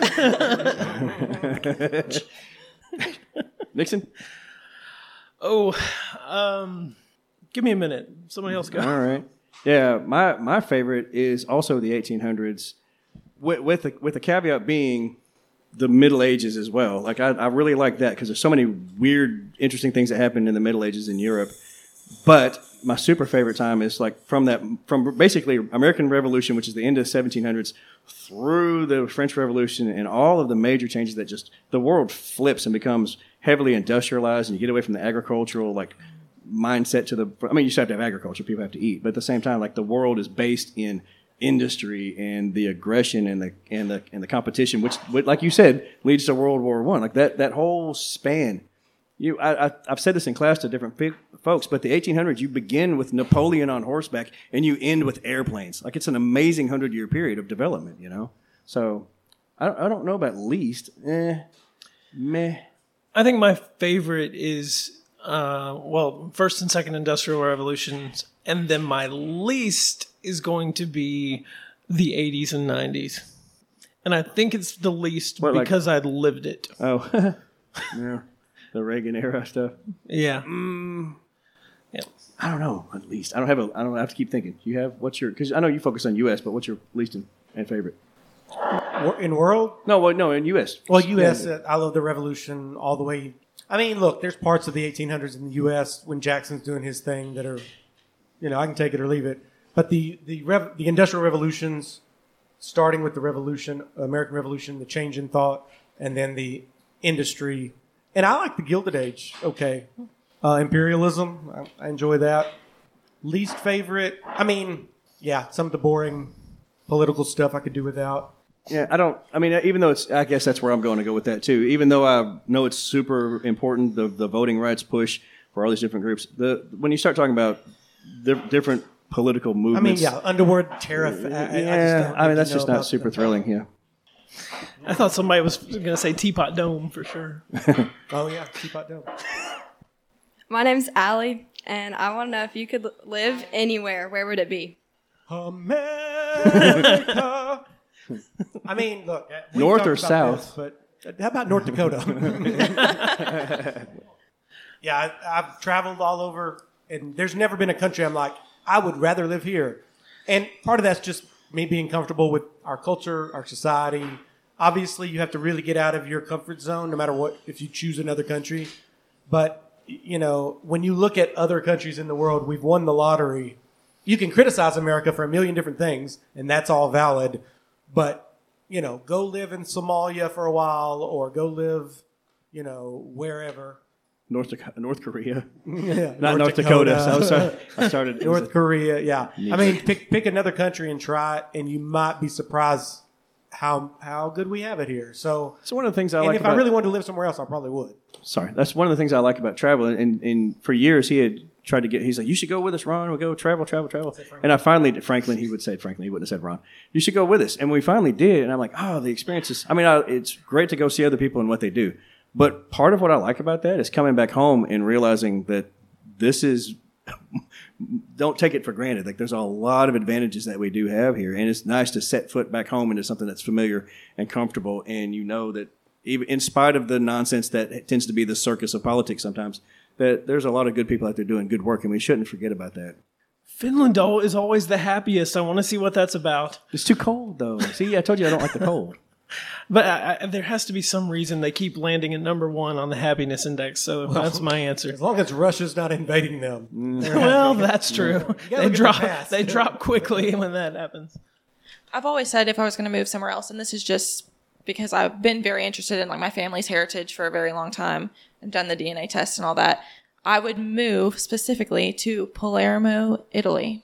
Nixon? Oh, um, give me a minute. Somebody else go. All right. Yeah, my, my favorite is also the eighteen hundreds, with with the, with the caveat being the Middle Ages as well. Like I, I really like that because there's so many weird, interesting things that happened in the Middle Ages in Europe. But my super favorite time is like from that, from basically American Revolution, which is the end of the seventeen hundreds, through the French Revolution and all of the major changes that just the world flips and becomes heavily industrialized, and you get away from the agricultural like mindset to the. I mean, you still have to have agriculture; people have to eat, but at the same time, like the world is based in industry and the aggression and the and the and the competition, which, like you said, leads to World War One. Like that that whole span. You, I, I, I've said this in class to different f- folks, but the eighteen hundreds, you begin with Napoleon on horseback and you end with airplanes. Like it's an amazing hundred-year period of development, you know? So I don't, I don't know about least. Eh, meh. I think my favorite is, uh, well, first and second industrial revolutions, and then my least is going to be the eighties and nineties. And I think it's the least What, like- because I lived it. Oh, yeah. The Reagan era stuff. Yeah. Mm, yeah. I don't know. At least I don't have a. I don't I have to keep thinking. You have what's your? Because I know you focus on U S, but what's your least and, and favorite? In world? No, well, no, in U S. Well, U S. Uh, I love the Revolution all the way. I mean, look, there's parts of the eighteen hundreds in the U S when Jackson's doing his thing that are, you know, I can take it or leave it. But the the rev, the industrial revolutions, starting with the Revolution, American Revolution, the change in thought, and then the industry. And I like the Gilded Age. Okay. Uh, imperialism. I, I enjoy that. Least favorite. I mean, yeah, some of the boring political stuff I could do without. Yeah, I don't. I mean, even though it's, I guess that's where I'm going to go with that too. Even though I know it's super important, the the voting rights push for all these different groups. The when you start talking about the different political I mean, movements. yeah, underworld tariff. I, yeah, I, I, just don't I mean need that's to just know not about super them. thrilling. Yeah. I thought somebody was going to say Teapot Dome for sure. Oh, yeah, Teapot Dome. My name's Allie, and I want to know if you could l- live anywhere, where would it be? America. I mean, look. we North talked or about south? this, but how about North Dakota? Yeah, I, I've traveled all over, and there's never been a country I'm like, I would rather live here. And part of that's just me being comfortable with our culture, our society. Obviously, you have to really get out of your comfort zone, no matter what, if you choose another country. But, you know, when you look at other countries in the world, we've won the lottery. You can criticize America for a million different things, and that's all valid. But, you know, go live in Somalia for a while, or go live, you know, wherever. North Dakota, North Korea. Yeah, Not North Dakota. So I, was sorry. I started. North Korea, yeah. Yeah. I mean, pick pick another country and try it, and you might be surprised how how good we have it here. So, so one of the things I and like if about, I really wanted to live somewhere else, I probably would. Sorry, that's one of the things I like about travel. And, and for years, he had tried to get. He's like, "You should go with us, Ron. We'll go travel, travel, travel." And I finally, Franklin, he would say Franklin. He wouldn't have said Ron. You should go with us. And we finally did. And I'm like, "Oh, the experiences." I mean, I, it's great to go see other people and what they do. But part of what I like about that is coming back home and realizing that this is. Don't take it for granted. Like there's a lot of advantages that we do have here, and it's nice to set foot back home into something that's familiar and comfortable. And you know that even in spite of the nonsense that tends to be the circus of politics sometimes, that there's a lot of good people out there doing good work, and we shouldn't forget about that. Finland is always the happiest. I want to see what that's about. It's too cold, though. See, I told you I don't like the cold. But I, I, there has to be some reason they keep landing at number one on the happiness index. So Well, that's my answer. As long as Russia's not invading them. Well, that's true. You gotta They look at the drop. past. They drop quickly when that happens. I've always said if I was going to move somewhere else, and this is just because I've been very interested in like my family's heritage for a very long time and done the D N A test and all that, I would move specifically to Palermo, Italy.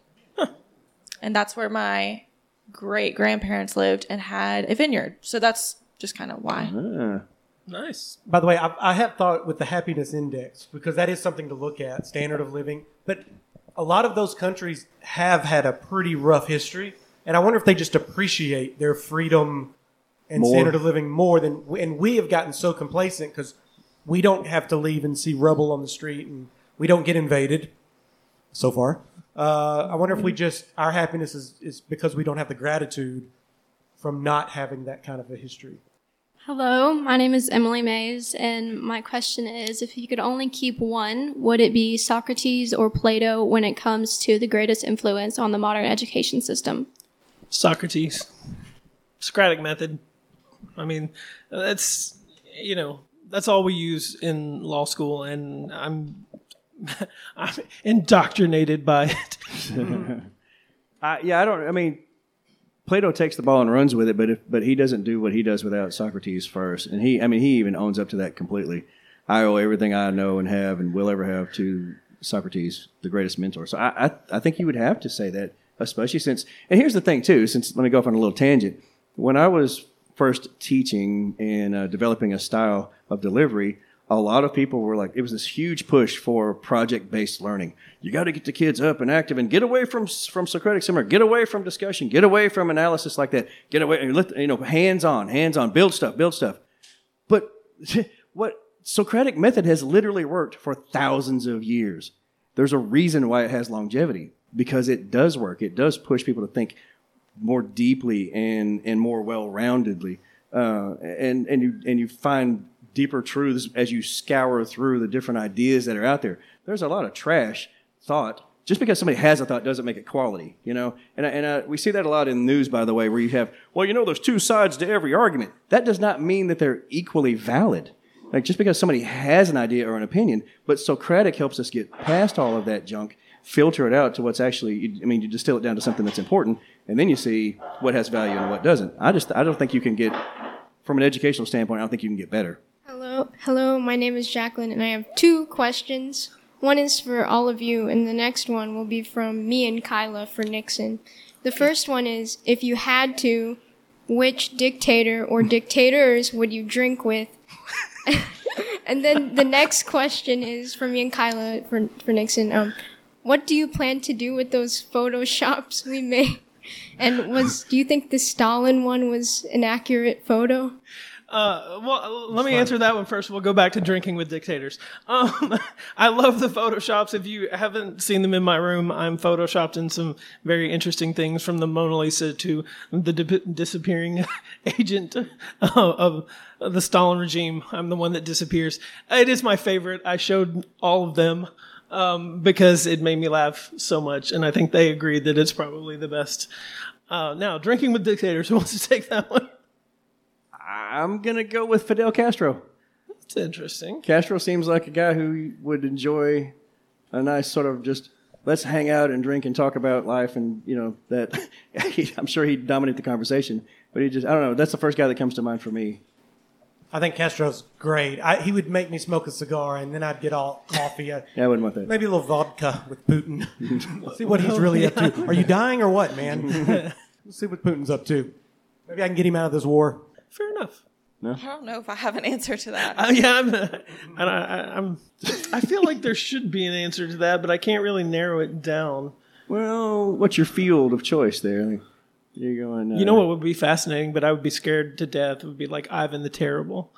And that's where my great grandparents lived and had a vineyard. So that's just kind of why. Ah. Nice. By the way, I, I have thought with the happiness index, because that is something to look at, standard of living. But a lot of those countries have had a pretty rough history. And I wonder if they just appreciate their freedom and More. standard of living more than, and we have gotten so complacent because we don't have to leave and see rubble on the street, and we don't get invaded so far. Uh, I wonder if we just, our happiness is, is because we don't have the gratitude from not having that kind of a history. Hello, my name is Emily Mays, and my question is, if you could only keep one, would it be Socrates or Plato when it comes to the greatest influence on the modern education system? Socrates. Socratic method. I mean, that's, you know, that's all we use in law school, and I'm I'm indoctrinated by it. I, yeah, I don't. I mean, Plato takes the ball and runs with it, but if, but he doesn't do what he does without Socrates first. And he, I mean, he even owns up to that completely. I owe everything I know and have and will ever have to Socrates, the greatest mentor. So I, I, I think you would have to say that, especially since. And here's the thing too. Since let me go off on a little tangent. When I was first teaching and uh, developing a style of delivery, a lot of people were like, it was this huge push for project-based learning. You got to get the kids up and active and get away from from Socratic seminar, get away from discussion, get away from analysis like that, get away, and let, you know, hands-on, hands-on, build stuff, build stuff. But what Socratic method has literally worked for thousands of years. There's a reason why it has longevity, because it does work. It does push people to think more deeply and and more well-roundedly, uh, and and you and you find deeper truths as you scour through the different ideas that are out there. There's a lot of trash thought. Just because somebody has a thought doesn't make it quality, you know. And and uh, we see that a lot in the news, by the way, where you have, well, you know, there's two sides to every argument. That does not mean that they're equally valid. Like just because somebody has an idea or an opinion, but Socratic helps us get past all of that junk, filter it out to what's actually, I mean, you distill it down to something that's important, and then you see what has value and what doesn't. I just, I don't think you can get, from an educational standpoint, I don't think you can get better. Hello, hello. My name is Jacqueline, and I have two questions. One is for all of you, and the next one will be from me and Kyla for Nixon. The first one is, if you had to, which dictator or dictators would you drink with? And then the next question is for me and Kyla for for Nixon. Um, what do you plan to do with those photoshops we made? And was do you think the Stalin one was an accurate photo? Uh, well, let me answer that one first. We'll go back to drinking with dictators. Um, I love the Photoshops. If you haven't seen them in my room, I'm Photoshopped in some very interesting things, from the Mona Lisa to the di- disappearing agent of, of the Stalin regime. I'm the one that disappears. It is my favorite. I showed all of them um, because it made me laugh so much, and I think they agreed that it's probably the best. Uh, now, drinking with dictators. Who wants to take that one? I'm going to go with Fidel Castro. That's interesting. Castro seems like a guy who would enjoy a nice sort of just, let's hang out and drink and talk about life, and, you know, that I'm sure he'd dominate the conversation. But he just, I don't know, that's the first guy that comes to mind for me. I think Castro's great. I, he would make me smoke a cigar, and then I'd get all coffee. I, yeah, I wouldn't want that. Maybe a little vodka with Putin. See what he's really up to. Are you dying or what, man? Let's see what Putin's up to. Maybe I can get him out of this war. Fair enough. No? I don't know if I have an answer to that. Uh, yeah, I'm, uh, I, I, I'm. I feel like there should be an answer to that, but I can't really narrow it down. Well, what's your field of choice there? You're going. Uh, you know what would be fascinating, but I would be scared to death. It would be like Ivan the Terrible.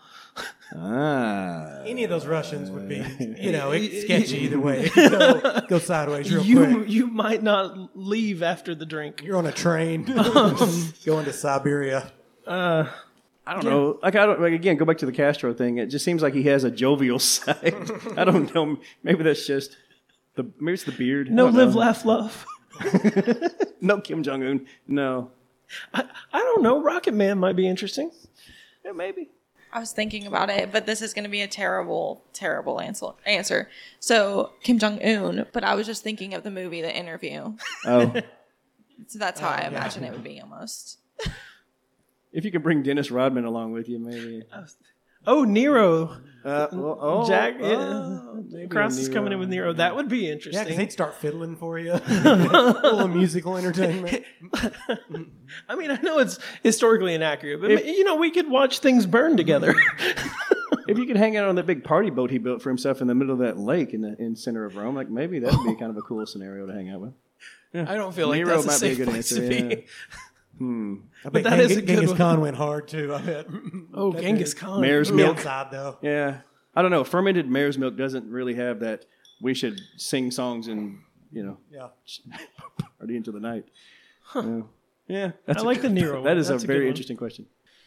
Ah. Any of those Russians would be, you know, it's sketchy either way. It could go, go sideways real you, quick. You might not leave after the drink. You're on a train um, going to Siberia. Uh. I don't yeah. know. Like I don't. Like again, go back to the Castro thing. It just seems like he has a jovial side. I don't know. Maybe that's just the. Maybe it's the beard. No, live, know. laugh, love. No Kim Jong Un. No. I, I don't know. Rocket Man might be interesting. Yeah, maybe. I was thinking about it, but this is going to be a terrible, terrible answer. Answer. So Kim Jong Un, but I was just thinking of the movie The Interview. Oh. So that's how oh, I yeah. imagine it would be almost. If you could bring Dennis Rodman along with you, maybe. Oh, Nero. Uh, well, oh, Jack. Oh, yeah. Cross is coming in with Nero. That would be interesting. Yeah, because they'd start fiddling for you. A little musical entertainment. I mean, I know it's historically inaccurate, but, if, you know, we could watch things burn together. If you could hang out on that big party boat he built for himself in the middle of that lake in the in center of Rome, like maybe that would be kind of a cool snero to hang out with. Yeah. I don't feel like Nero that's a safe place answer, to yeah. be. Hmm. I But bet that Genghis, is a good Genghis one. Khan went hard too. I bet. Oh, Bet Genghis they- Khan. Mare's Ooh. milk. Outside though. Yeah. I don't know. Fermented mare's milk doesn't really have that. We should sing songs and, you know, Yeah. party into the night. Huh. Yeah. Yeah. That's I a like good- the Nero That one. is That's a a good very one. interesting question.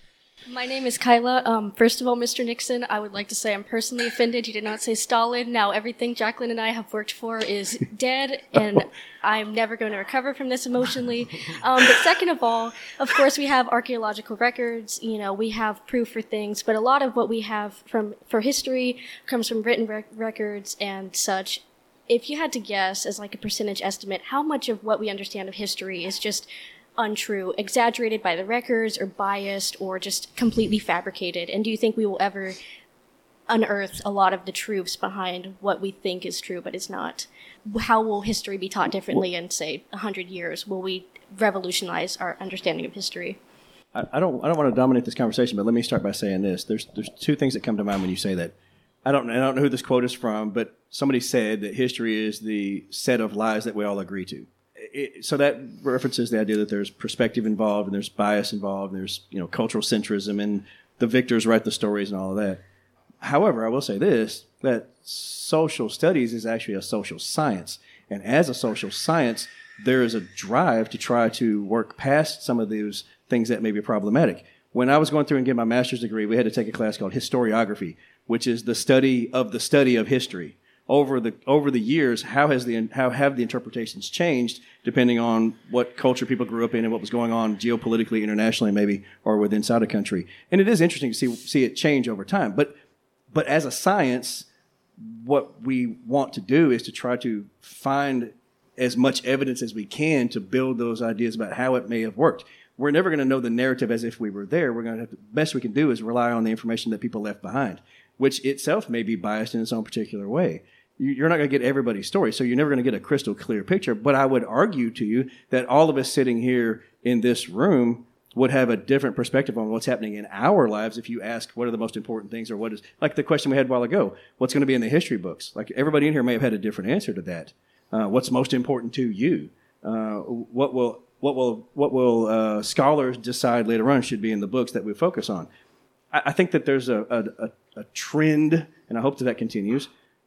My name is Kyla. Um, first of all, Mister Nixon, I would like to say I'm personally offended. You did not say Stalin. Now everything Jacqueline and I have worked for is dead, and I'm never going to recover from this emotionally. Um, but second of all, of course, we have archaeological records. You know, we have proof for things, but a lot of what we have from for history comes from written rec- records and such. If you had to guess, as like a percentage estimate, how much of what we understand of history is just untrue, exaggerated by the records, or biased, or just completely fabricated? And do you think we will ever unearth a lot of the truths behind what we think is true but is not? How will history be taught differently in, say, one hundred years? Will we revolutionize our understanding of history? I, I don't I don't want to dominate this conversation, but let me start by saying this. There's there's two things that come to mind when you say that. I don't I don't know who this quote is from, but somebody said that history is the set of lies that we all agree to. It, so that references the idea that there's perspective involved and there's bias involved and there's, you know, cultural centrism and the victors write the stories and all of that. However, I will say this, that social studies is actually a social science. And as a social science, there is a drive to try to work past some of those things that may be problematic. When I was going through and getting my master's degree, we had to take a class called historiography, which is the study of the study of history. Over the over the years, how has the how have the interpretations changed depending on what culture people grew up in and what was going on geopolitically, internationally, maybe, or within inside a country? And it is interesting to see see it change over time. But but as a science, what we want to do is to try to find as much evidence as we can to build those ideas about how it may have worked. We're never going to know the narrative as if we were there. We're going to have to, the best we can do is rely on the information that people left behind, which itself may be biased in its own particular way. You're not going to get everybody's story, so you're never going to get a crystal clear picture. But I would argue to you that all of us sitting here in this room would have a different perspective on what's happening in our lives if you ask what are the most important things, or what is, like the question we had a while ago, what's going to be in the history books? Like everybody in here may have had a different answer to that. Uh, what's most important to you? Uh, what will what will what will uh, scholars decide later on should be in the books that we focus on? I, I think that there's a, a, a trend, and I hope that that continues,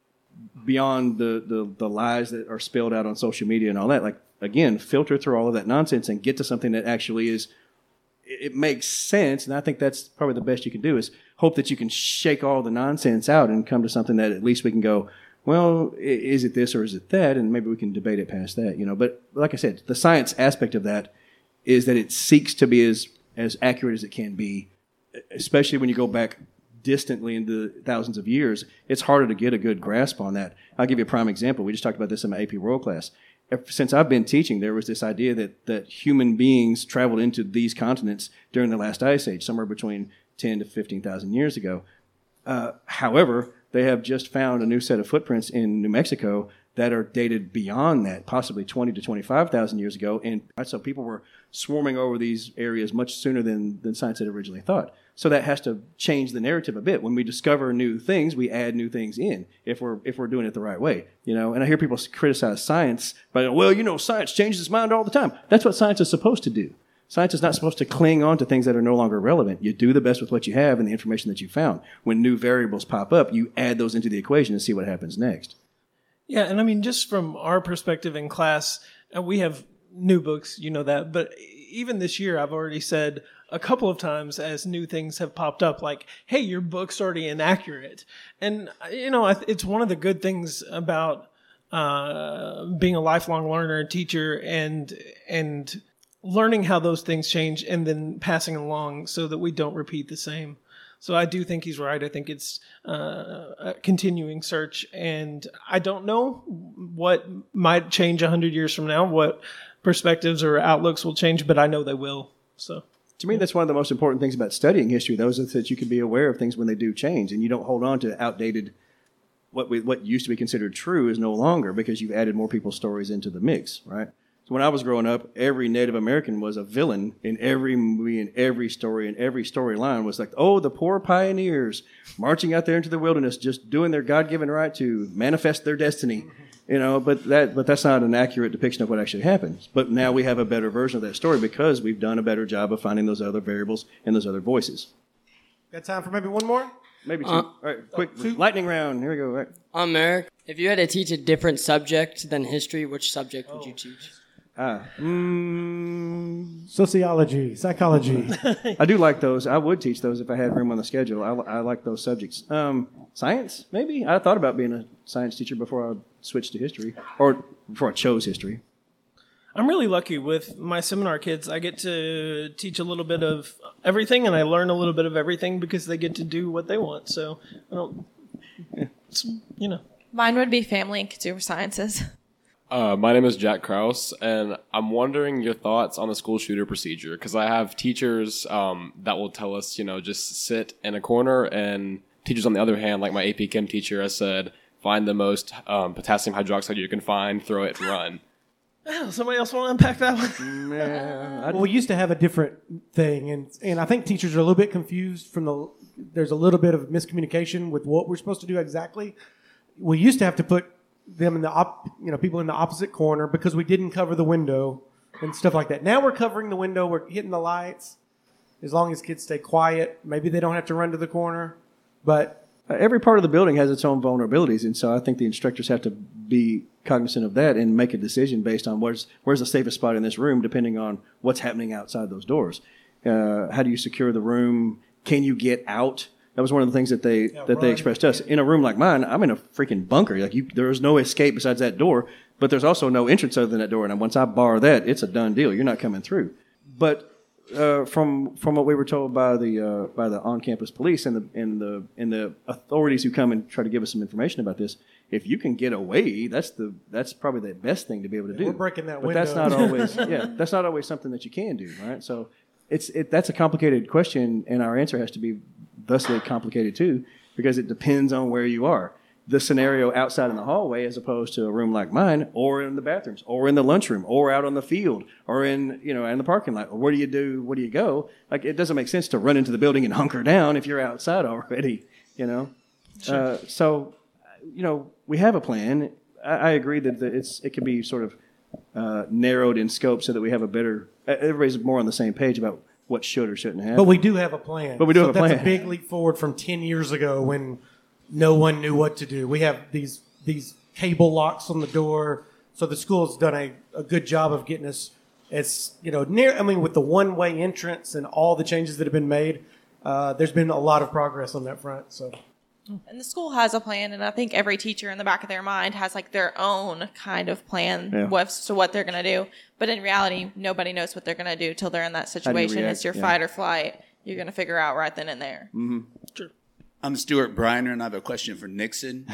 beyond the, the, the lies that are spilled out on social media and all that. Like, again, filter through all of that nonsense and get to something that actually is, it makes sense. And I think that's probably the best you can do, is hope that you can shake all the nonsense out and come to something that at least we can go, well, is it this or is it that? And maybe we can debate it past that, you know. But like I said, the science aspect of that is that it seeks to be as, as accurate as it can be, especially when you go back distantly into thousands of years. It's harder to get a good grasp on that. I'll give you a prime example. We just talked about this in my A P World class. Since I've been teaching, there was this idea that, that human beings traveled into these continents during the last ice age, somewhere between ten to fifteen thousand years ago. Uh, however, they have just found a new set of footprints in New Mexico that are dated beyond that, possibly twenty to twenty-five thousand years ago. And so people were swarming over these areas much sooner than, than science had originally thought. So that has to change the narrative a bit. When we discover new things, we add new things in if we're if we're doing it the right way, you know. And I hear people criticize science by, well, you know, science changes its mind all the time. That's what science is supposed to do. Science is not supposed to cling on to things that are no longer relevant. You do the best with what you have and the information that you found. When new variables pop up, you add those into the equation and see what happens next. Yeah, and I mean, just from our perspective in class, uh, we have new books, you know that, but even this year, I've already said a couple of times as new things have popped up, like, hey, your book's already inaccurate. And, you know, it's one of the good things about uh, being a lifelong learner and teacher and and learning how those things change and then passing along so that we don't repeat the same. So I do think he's right. I think it's uh, a continuing search. And I don't know what might change one hundred years from now, what perspectives or outlooks will change, but I know they will. So to me, that's one of the most important things about studying history, though, is that you can be aware of things when they do change, and you don't hold on to outdated, what we, what used to be considered true is no longer because you've added more people's stories into the mix, right? So when I was growing up, every Native American was a villain in every movie, in every story, and every storyline was like, oh, the poor pioneers marching out there into the wilderness, just doing their God-given right to manifest their destiny, you know. But that, but that's not an accurate depiction of what actually happens. But now we have a better version of that story because we've done a better job of finding those other variables and those other voices. Got time for maybe one more? Maybe two. Uh, All right, quick oh, lightning round. Here we go. Right. Um, Eric, if you had to teach a different subject than history, which subject would you teach? Ah. Mm, sociology, psychology. I do like those. I would teach those if I had room on the schedule. I, I like those subjects. Um, science, maybe. I thought about being a science teacher before I switched to history, or before I chose history. I'm really lucky with my seminar kids. I get to teach a little bit of everything, and I learn a little bit of everything because they get to do what they want. So I don't, it's, you know. Mine would be family and consumer sciences. Uh, my name is Jack Kraus, and I'm wondering your thoughts on the school shooter procedure, because I have teachers um, that will tell us, you know, just sit in a corner, and teachers on the other hand, like my A P Chem teacher has said, find the most um, potassium hydroxide you can find, throw it, and run. Oh, somebody else want to unpack that one? Yeah, well, we used to have a different thing, and and I think teachers are a little bit confused from the. There's a little bit of miscommunication with what we're supposed to do exactly. We used to have to put them in the op, you know, people in the opposite corner because we didn't cover the window and stuff like that. Now we're covering the window, we're hitting the lights. As long as kids stay quiet, maybe they don't have to run to the corner, but. Uh, every part of the building has its own vulnerabilities, and so I think the instructors have to be cognizant of that and make a decision based on where's where's the safest spot in this room, depending on what's happening outside those doors. Uh, how do you secure the room? Can you get out? That was one of the things that they yeah, that run. they expressed to us. In a room like mine, I'm in a freaking bunker. Like you, there is no escape besides that door, but there's also no entrance other than that door. And once I bar that, it's a done deal. You're not coming through. But Uh, from from what we were told by the uh, by the on-campus police and the and the and the authorities who come and try to give us some information about this, if you can get away, that's the that's probably the best thing to be able to yeah, do. We're breaking that but window. that's not always yeah that's not always something that you can do, right? So it's it that's a complicated question, and our answer has to be thusly complicated too, because it depends on where you are. The scenario outside in the hallway as opposed to a room like mine, or in the bathrooms, or in the lunchroom, or out on the field, or in, you know, in the parking lot. Where do you do, where do you go? Like, it doesn't make sense to run into the building and hunker down if you're outside already, you know? Sure. Uh, so, you know, we have a plan. I, I agree that the, it's it can be sort of uh, narrowed in scope so that we have a better, everybody's more on the same page about what should or shouldn't happen. But we do have a plan. But we do so have a plan. That's a big leap forward from ten years ago when no one knew what to do. We have these these cable locks on the door, so the school's done a, a good job of getting us as, you know, near. I mean, with the one-way entrance and all the changes that have been made, uh, there's been a lot of progress on that front. So, and the school has a plan, and I think every teacher in the back of their mind has like their own kind of plan Yeah. with to what they're going to do. But in reality, nobody knows what they're going to do till they're in that situation. react? It's your Yeah. fight or flight. You're going to figure out right then and there. Mm-hmm. Sure. I'm Stuart Briner, and I have a question for Nixon.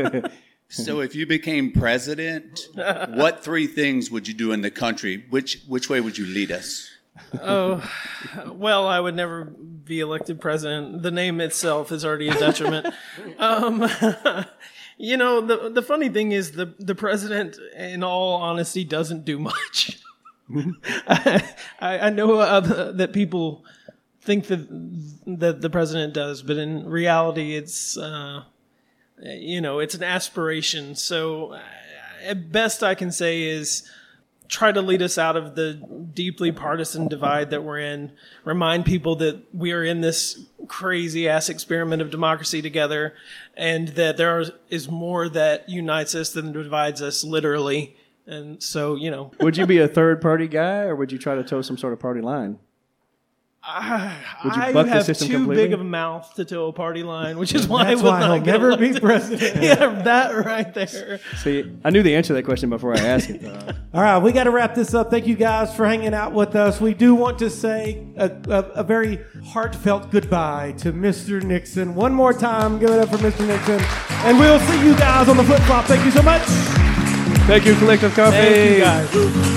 So if you became president, what three things would you do in the country? Which which way would you lead us? Oh, well, I would never be elected president. The name itself is already a detriment. um, you know, the the funny thing is the, the president, in all honesty, doesn't do much. I, I know uh, that people think that that the president does, but in reality, it's uh, you know, it's an aspiration. So, uh, at best, I can say is try to lead us out of the deeply partisan divide that we're in. Remind people that we are in this crazy ass experiment of democracy together, and that there is more that unites us than divides us, literally. And so, you know, would you be a third party guy, or would you try to toe some sort of party line? I, Would you I buck the have system too completely? big of a mouth to toe a party line, which is why That's I will why not he'll get never be elected. president. Yeah, that right there. See, I knew the answer to that question before I asked it. Though. All right, we got to wrap this up. Thank you guys for hanging out with us. We do want to say a, a, a very heartfelt goodbye to Mister Nixon. One more time, give it up for Mister Nixon. And we'll see you guys on the flip flop. Thank you so much. Thank you, Collective Coffee. Thank you guys.